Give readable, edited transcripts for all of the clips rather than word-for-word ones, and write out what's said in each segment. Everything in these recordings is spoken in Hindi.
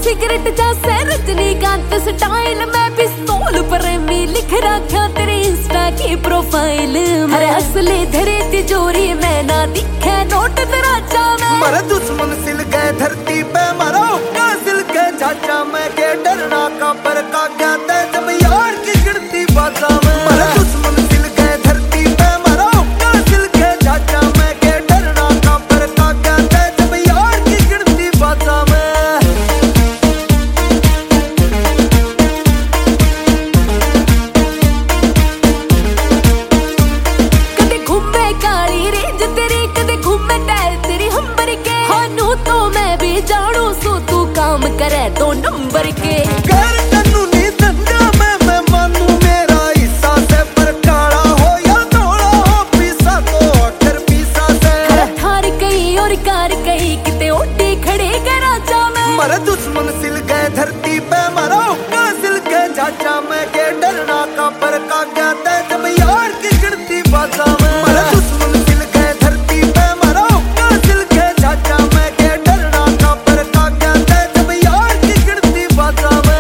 सिगरेट जैसे रजनीकांत स्टाइल में पिस्तौल प्रेमी लिख रखा तेरी इंस्टा की प्रोफाइल में। असली धरे तिजोरी में ना दिखे नोट तेरा चावे। मरे दुश्मन सिल गए धरती पे मरो का सिल के चाचा मैं के डरना का पर का क्या तय जब यार की गिरती बाजा में। मरे दुश्मन सिल गए धरती पे मरो का सिल के चाचा मैं के डरना का पर का क्या तय जब यार की गिरती बाजा में। करे दो नंबर के कर कानूनी धंधा में मैं मानू मेरा हिस्सा से पर काला हो या धोला हो पीसा तो अक्सर पीसा से। थार कहीं और कार कहीं किते ओटी खड़े के राजा में। मरे दुश्मन सिल गए धरती पे मरो का सिल के चाचा मैं के डरना का पर का क्या तय जब यार की गिरती बाजा में। मरे दुश्मन सिल गए धरती पे मरो का सिल के चाचा मैं के डरना का पर का क्या तय जब यार की गिरती बाजा में।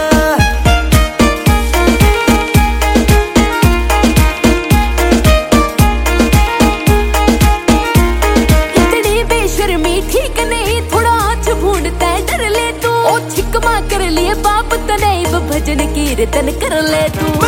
इतनी बेशर्मी ठीक नहीं थोड़ा आँच भूनता है डर ले तू। ओ छिकमा कर लिए बाप तने भजन कीर्तन कर ले तू।